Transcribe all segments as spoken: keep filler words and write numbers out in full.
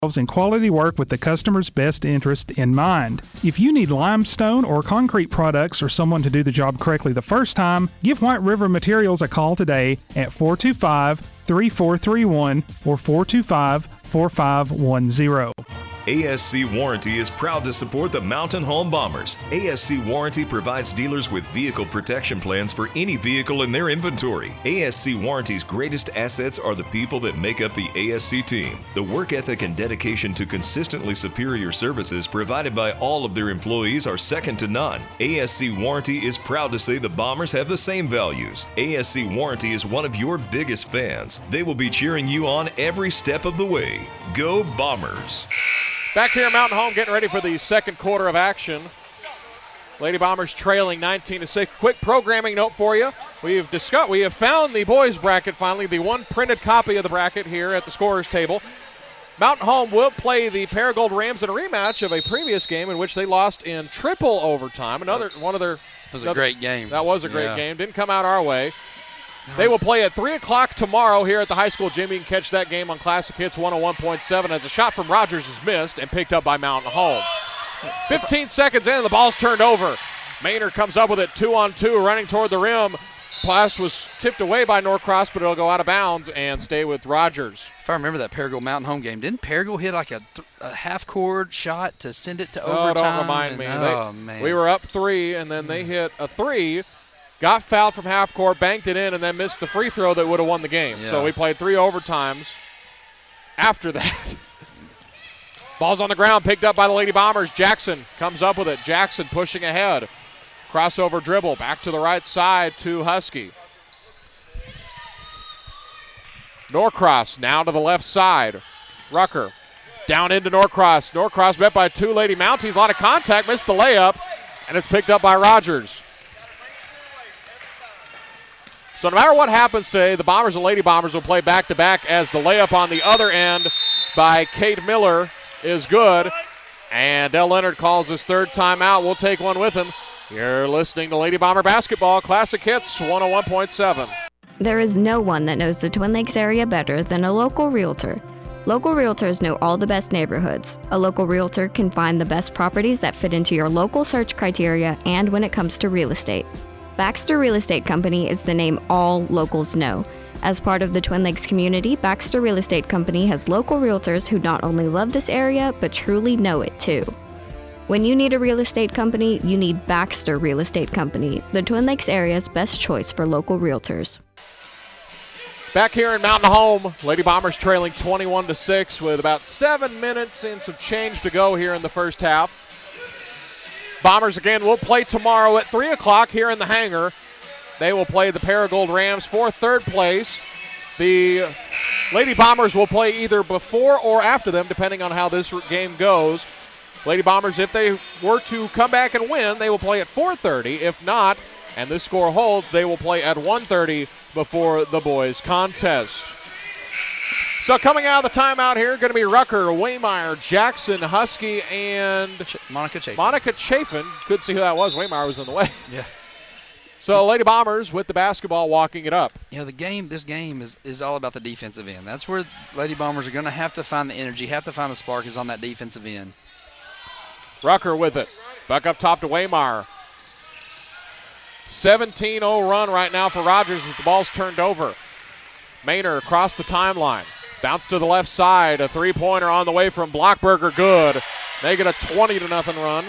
and quality work with the customer's best interest in mind. If you need limestone or concrete products or someone to do the job correctly the first time, give White River Materials a call today at four two five, three four three one or four two five, four five one zero. A S C Warranty is proud to support the Mountain Home Bombers. A S C Warranty provides dealers with vehicle protection plans for any vehicle in their inventory. A S C Warranty's greatest assets are the people that make up the A S C team. The work ethic and dedication to consistently superior services provided by all of their employees are second to none. A S C Warranty is proud to say the Bombers have the same values. A S C Warranty is one of your biggest fans. They will be cheering you on every step of the way. Go Bombers! Back here at Mountain Home, getting ready for the second quarter of action. Lady Bombers trailing nineteen to six. Quick programming note for you. We've discussed, we have found the boys bracket finally, the one printed copy of the bracket here at the scorer's table. Mountain Home will play the Paragould Rams in a rematch of a previous game in which they lost in triple overtime. Another one of their. That was another, a great game. That was a great yeah. game. Didn't come out our way. They will play at three o'clock tomorrow here at the high school gym. You can catch that game on Classic Hits one oh one point seven as a shot from Rogers is missed and picked up by Mountain Home. fifteen seconds in, the ball's turned over. Maynard comes up with it two on two, running toward the rim. Pass was tipped away by Norcross, but it'll go out of bounds and stay with Rogers. If I remember that Paragould Mountain Home game, didn't Paragould hit like a, th- a half-court shot to send it to oh, overtime? Don't remind and, me. Oh, they, man. We were up three, and then they hit a three. Got fouled from half court, banked it in, and then missed the free throw that would have won the game. Yeah. So we played three overtimes after that. Ball's on the ground, picked up by the Lady Bombers. Jackson comes up with it. Jackson pushing ahead. Crossover dribble, back to the right side to Husky. Norcross now to the left side. Rucker down into Norcross. Norcross met by two Lady Mounties. A lot of contact, missed the layup, and it's picked up by Rogers. So no matter what happens today, the Bombers and Lady Bombers will play back-to-back as the layup on the other end by Kate Miller is good. And Del Leonard calls his third timeout. We'll take one with him. You're listening to Lady Bomber Basketball Classic Hits one oh one point seven. There is no one that knows the Twin Lakes area better than a local realtor. Local realtors know all the best neighborhoods. A local realtor can find the best properties that fit into your local search criteria and when it comes to real estate. Baxter Real Estate Company is the name all locals know. As part of the Twin Lakes community, Baxter Real Estate Company has local realtors who not only love this area, but truly know it too. When you need a real estate company, you need Baxter Real Estate Company, the Twin Lakes area's best choice for local realtors. Back here in Mountain Home, Lady Bombers trailing twenty-one to six with about seven minutes and some change to go here in the first half. Bombers again will play tomorrow at three o'clock here in the hangar. They will play the Paragould Rams for third place. The Lady Bombers will play either before or after them, depending on how this game goes. Lady Bombers, if they were to come back and win, they will play at four thirty. If not, and this score holds, they will play at one thirty before the boys' contest. So coming out of the timeout here, going to be Rucker, Waymeyer, Jackson, Husky, and Ch- Monica Chafin. Monica Chafin. Couldn't see who that was. Waymeyer was in the way. Yeah. So Lady Bombers with the basketball walking it up. You know, the game, this game is, is all about the defensive end. That's where Lady Bombers are going to have to find the energy, have to find the spark is on that defensive end. Rucker with it. Back up top to Waymeyer. seventeen oh run right now for Rogers as the ball's turned over. Maynard across the timeline. Bounce to the left side. A three-pointer on the way from Blockberger. Good. Make it a twenty to nothing run.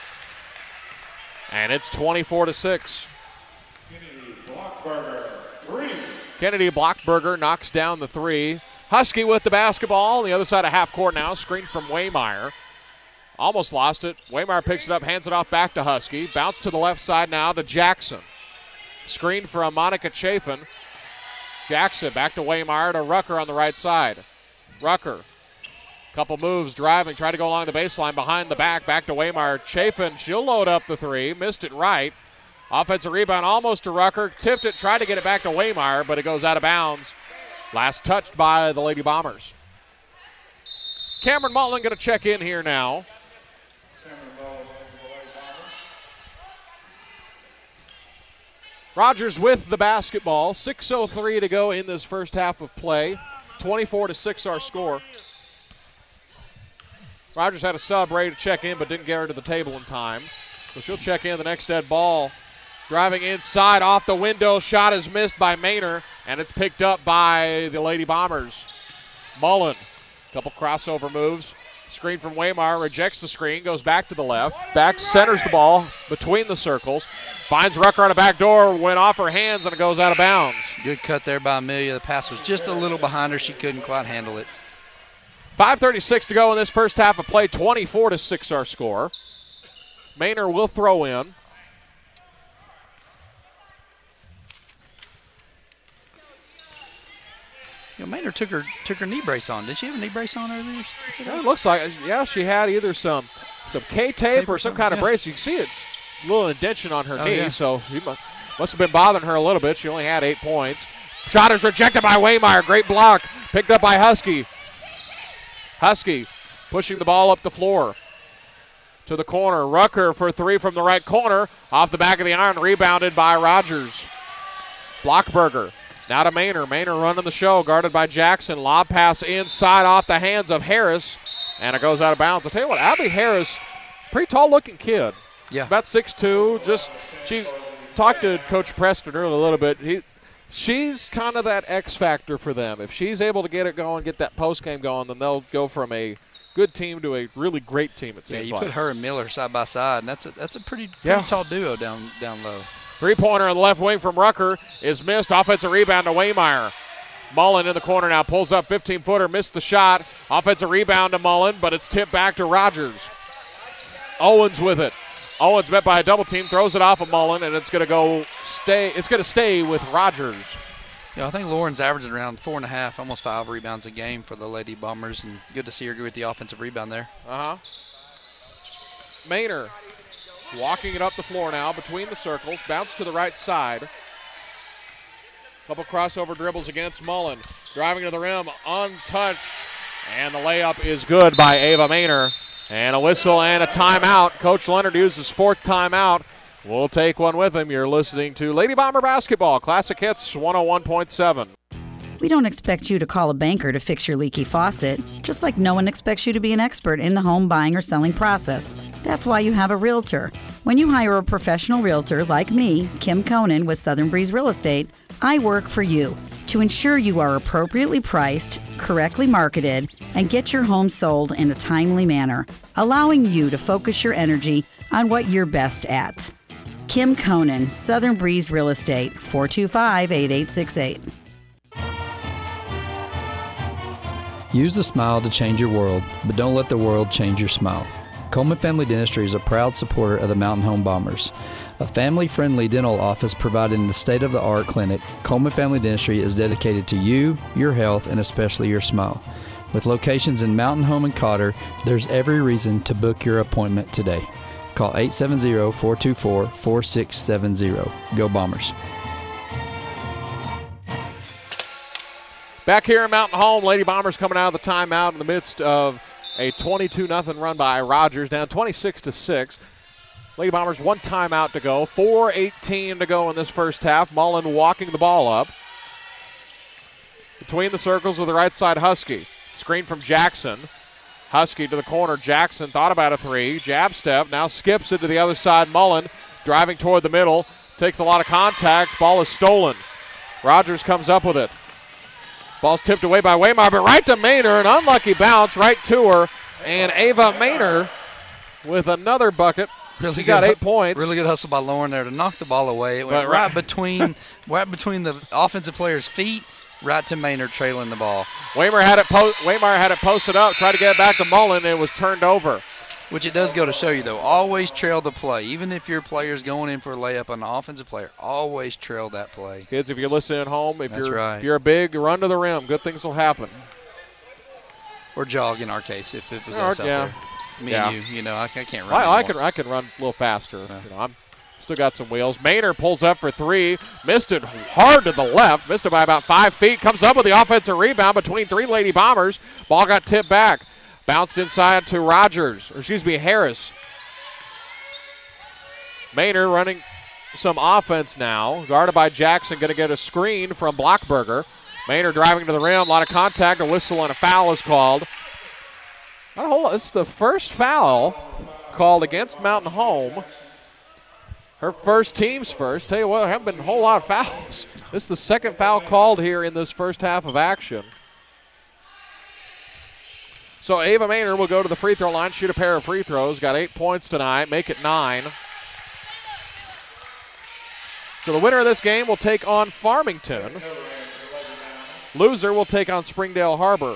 And it's twenty-four to six. Kennedy Blockberger, three. Kennedy Blockberger knocks down the three. Husky with the basketball on the other side of half court now. Screen from Waymeyer. Almost lost it. Waymeyer picks it up, hands it off back to Husky. Bounce to the left side now to Jackson. Screen from Monica Chafin. Jackson back to Waymeyer to Rucker on the right side. Rucker, couple moves, driving, try to go along the baseline, behind the back, back to Waymeyer. Chafin, she'll load up the three, missed it right. Offensive rebound almost to Rucker, tipped it, tried to get it back to Waymeyer, but it goes out of bounds. Last touched by the Lady Bombers. Cameron Mullen going to check in here now. Rogers with the basketball. six oh three to go in this first half of play. twenty-four to six our score. Rogers had a sub ready to check in, but didn't get her to the table in time. So she'll check in the next dead ball. Driving inside off the window. Shot is missed by Maynor, and it's picked up by the Lady Bombers. Mullen, couple crossover moves. Screen from Waymar, rejects the screen, goes back to the left. Back centers the ball between the circles. Finds Rucker on a back door, went off her hands, and it goes out of bounds. Good cut there by Amelia. The pass was just a little behind her. She couldn't quite handle it. five thirty-six to go in this first half of play. twenty-four to six our score. Maynor will throw in. You know, Maynor took her took her knee brace on. Did she have a knee brace on earlier? Yeah, it looks like, yeah, she had either some some K-tape or some kind of yeah. brace. You can see it's a little indention on her Oh, knee, yeah. so he must, must have been bothering her a little bit. She only had eight points. Shot is rejected by Waymire. Great block. Picked up by Husky. Husky pushing the ball up the floor to the corner. Rucker for three from the right corner. Off the back of the iron, rebounded by Rogers. Blockberger. Now to Maynor. Maynor running the show, guarded by Jackson. Lob pass inside off the hands of Harris, and it goes out of bounds. I'll tell you what, Abby Harris, pretty tall-looking kid. Yeah. About six two. Just, she's talked to Coach Preston earlier a little bit. He, she's kind of that X factor for them. If she's able to get it going, get that post game going, then they'll go from a good team to a really great team. It seems Yeah, you like. put her and Miller side by side, and that's a, that's a pretty, pretty Yeah. tall duo down down low. Three-pointer on the left wing from Rucker is missed. Offensive rebound to Waymire. Mullen in the corner now, pulls up fifteen-footer, missed the shot. Offensive rebound to Mullen, but it's tipped back to Rogers. Owens with it. Owens met by a double team, throws it off of Mullen, and it's going to go stay. It's going to stay with Rogers. Yeah, I think Lauren's averaging around four and a half, almost five rebounds a game for the Lady Bombers, and good to see her get the offensive rebound there. Uh huh. Maynor walking it up the floor now between the circles. Bounce to the right side. Couple crossover dribbles against Mullen. Driving to the rim, untouched. And the layup is good by Ava Maynor. And a whistle and a timeout. Coach Leonard uses fourth timeout. We'll take one with him. You're listening to Lady Bomber Basketball. Classic Hits one oh one point seven. We don't expect you to call a banker to fix your leaky faucet, just like no one expects you to be an expert in the home buying or selling process. That's why you have a realtor. When you hire a professional realtor like me, Kim Conan with Southern Breeze Real Estate, I work for you to ensure you are appropriately priced, correctly marketed, and get your home sold in a timely manner, allowing you to focus your energy on what you're best at. Kim Conan, Southern Breeze Real Estate, four two five, eight eight six eight. Use the smile to change your world, but don't let the world change your smile. Coleman Family Dentistry is a proud supporter of the Mountain Home Bombers. A family-friendly dental office providing the state-of-the-art clinic, Coleman Family Dentistry is dedicated to you, your health, and especially your smile. With locations in Mountain Home and Cotter, there's every reason to book your appointment today. Call eight seven zero, four two four, four six seven zero. Go Bombers. Back here in Mountain Home, Lady Bombers coming out of the timeout in the midst of a twenty-two nothing run by Rogers, down twenty-six to six. Lady Bombers one timeout to go, four eighteen to go in this first half. Mullen walking the ball up. Between the circles with the right side, Husky. Screen from Jackson. Husky to the corner. Jackson thought about a three. Jab step, now skips it to the other side. Mullen driving toward the middle. Takes a lot of contact. Ball is stolen. Rogers comes up with it. Ball's tipped away by Waymar, but right to Maynor. An unlucky bounce right to her. And Ava Maynor with another bucket. Really she got good, eight points. Really good hustle by Lauren there to knock the ball away. It went But right, right- between right between the offensive player's feet, right to Maynard trailing the ball. Waymar had it po- Waymar had it posted up, tried to get it back to Mullen. It was turned over. Which it does go to show you, though. Always trail the play. Even if your player's going in for a layup on an offensive player, always trail that play. Kids, if you're listening at home, if That's you're right. if you're a big, run to the rim. Good things will happen. Or jog in our case, if it was Or- us out yeah. there. Me Yeah. and you, you know, I, I can't run I, I anymore. can I can run a little faster. You know, I'm still got some wheels. Maynor pulls up for three, missed it hard to the left, missed it by about five feet. Comes up with the offensive rebound between three Lady Bombers. Ball got tipped back, bounced inside to Rogers, or excuse me, Harris. Maynor running some offense now, guarded by Jackson. Going to get a screen from Blockberger. Maynor driving to the rim, a lot of contact. A whistle and a foul is called. Not a whole lot. It's the first foul called against Mountain Home. Her first, team's first. Tell you what, there haven't been a whole lot of fouls. This is the second foul called here in this first half of action. So Ava Maynard will go to the free throw line, shoot a pair of free throws. Got eight points tonight, make it nine. So the winner of this game will take on Farmington. Loser will take on Springdale Harbor.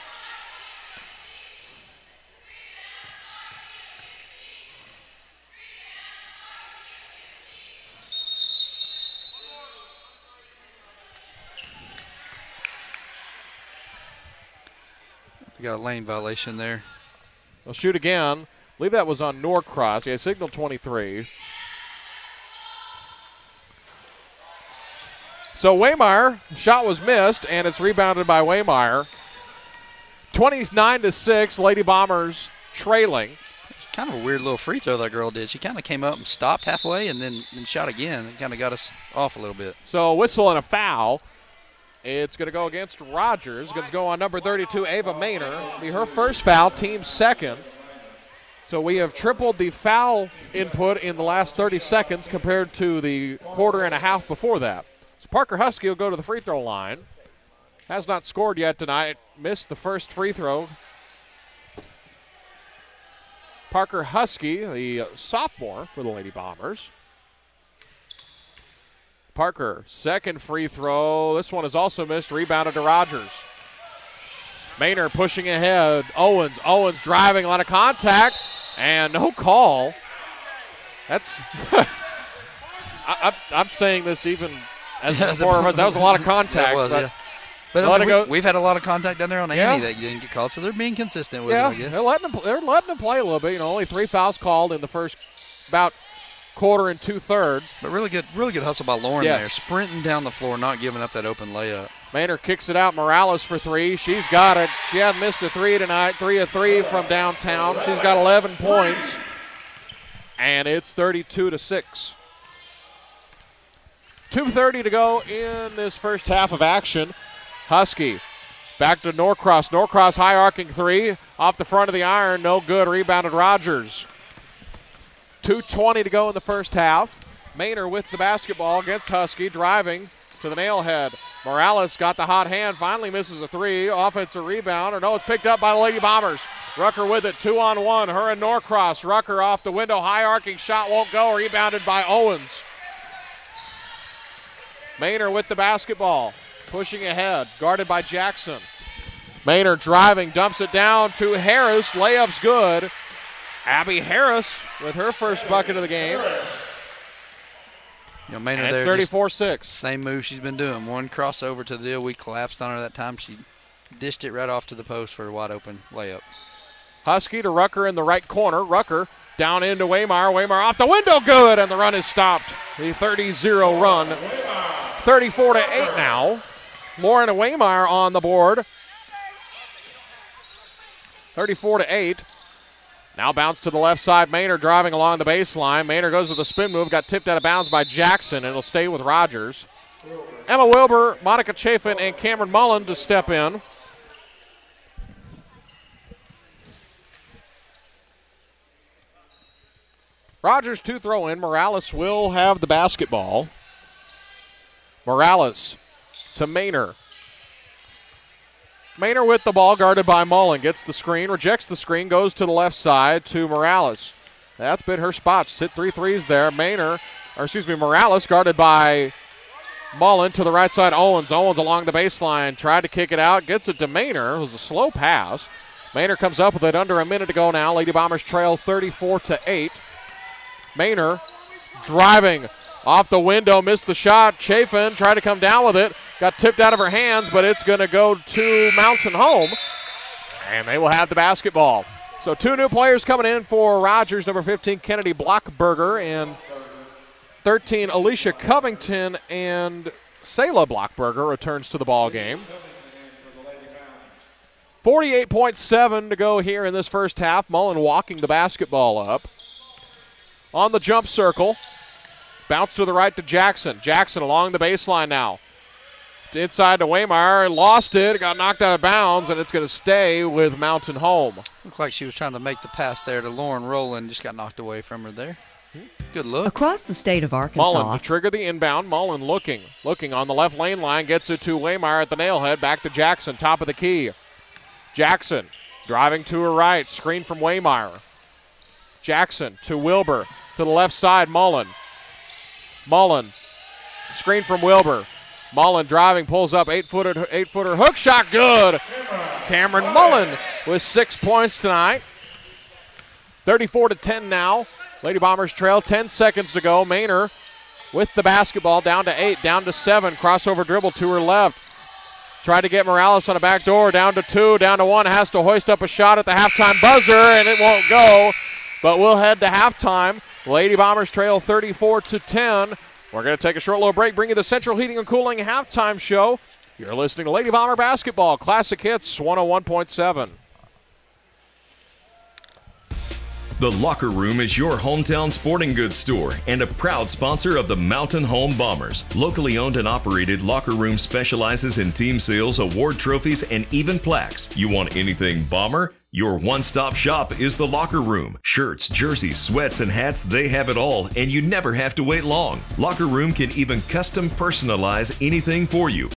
We got a lane violation there. They'll shoot again. I believe that was on Norcross. Yeah, signal twenty-three. So Waymire, shot was missed, and it's rebounded by Waymire. twenty-nine to six, Lady Bombers trailing. It's kind of a weird little free throw that girl did. She kind of came up and stopped halfway and then and shot again. It kind of got us off a little bit. So a whistle and a foul. It's going to go against Rogers. It's going to go on number thirty-two, Ava Maynard. It'll be her first foul, team second. So we have tripled the foul input in the last thirty seconds compared to the quarter and a half before that. So Parker Husky will go to the free throw line. Has not scored yet tonight. Missed the first free throw. Parker Husky, the sophomore for the Lady Bombers. Parker, second free throw. This one is also missed. Rebounded to Rogers. Maynard pushing ahead. Owens. Owens driving. A lot of contact. And no call. That's. I, I, I'm saying this even as the four of us. That was a lot of contact. Was, but yeah. But I mean, we, we've had a lot of contact down there on Andy yeah. that you didn't get called, so they're being consistent with yeah, it, I guess. They're letting, them, they're letting them play a little bit. You know, only three fouls called in the first about quarter and two-thirds. But really good really good hustle by Lauren yes. there. Sprinting down the floor, not giving up that open layup. Maynard kicks it out. Morales for three. She's got it. She hasn't missed a three tonight. Three of three from downtown. She's got eleven points. And it's thirty-two to six. two thirty to go in this first half of action. Husky back to Norcross. Norcross high arcing three. Off the front of the iron. No good. Rebounded Rogers. two twenty to go in the first half. Maynard with the basketball against Husky. Driving to the nail head. Morales got the hot hand. Finally misses a three. Offensive rebound. Or no, it's picked up by the Lady Bombers. Rucker with it. Two on one. Her and Norcross. Rucker off the window. High arcing shot won't go. Rebounded by Owens. Maynard with the basketball. Pushing ahead. Guarded by Jackson. Maynard driving. Dumps it down to Harris. Layup's good. Abby Harris with her first bucket of the game. You know, Maynard and it's there, thirty-four six. Same move she's been doing. One crossover to the deal. We collapsed on her that time. She dished it right off to the post for a wide open layup. Husky to Rucker in the right corner. Rucker down into Waymire. Waymire off the window. Good. And the run is stopped. The thirty zero run. thirty-four to eight now. Lauren Waymire on the board. thirty-four to eight. Now bounce to the left side. Maynard driving along the baseline. Maynard goes with a spin move. Got tipped out of bounds by Jackson, and it'll stay with Rogers. Emma Wilbur, Monica Chafin, and Cameron Mullen to step in. Rogers to throw in. Morales will have the basketball. Morales to Maynard. Maynard with the ball, guarded by Mullen. Gets the screen, rejects the screen, goes to the left side to Morales. That's been her spot. She's hit three threes there. Maynard, or excuse me, Morales, guarded by Mullen to the right side. Owens. Owens along the baseline. Tried to kick it out. Gets it to Maynard. It was a slow pass. Maynard comes up with it under a minute to go now. Lady Bombers trail thirty-four to eight. Maynard driving off the window, missed the shot. Chafin tried to come down with it. Got tipped out of her hands, but it's going to go to Mountain Home. And they will have the basketball. So two new players coming in for Rogers. Number fifteen, Kennedy Blockberger, and thirteen, Alicia Covington, and Selah Blockberger returns to the ball game. forty-eight point seven to go here in this first half. Mullen walking the basketball up. On the jump circle. Bounce to the right to Jackson. Jackson along the baseline now. Inside to Waymire. Lost it. Got knocked out of bounds, and it's going to stay with Mountain Home. Looked like she was trying to make the pass there to Lauren Rowland, just got knocked away from her there. Good look. Across the state of Arkansas. Mullen to trigger the inbound. Mullen looking. Looking on the left lane line. Gets it to Waymire at the nailhead. Back to Jackson. Top of the key. Jackson driving to her right. Screen from Waymire. Jackson to Wilbur. To the left side. Mullen. Mullen. Screen from Wilbur. Mullen driving. Pulls up. Eight-footer, eight-footer hook shot. Good. Cameron Mullen with six points tonight. thirty-four to ten now. Lady Bombers trail, ten seconds to go. Maynor with the basketball, down to eight, down to seven. Crossover dribble to her left. Tried to get Morales on a back door, down to two, down to one. Has to hoist up a shot at the halftime buzzer, and it won't go. But we'll head to halftime. Lady Bombers trail thirty-four to ten. We're going to take a short little break, bring you the Central Heating and Cooling halftime show. You're listening to Lady Bomber Basketball, Classic Hits one oh one point seven. The Locker Room is your hometown sporting goods store and a proud sponsor of the Mountain Home Bombers. Locally owned and operated, Locker Room specializes in team sales, award trophies, and even plaques. You want anything Bomber? Your one-stop shop is the Locker Room. Shirts, jerseys, sweats, and hats, they have it all, and you never have to wait long. Locker Room can even custom personalize anything for you.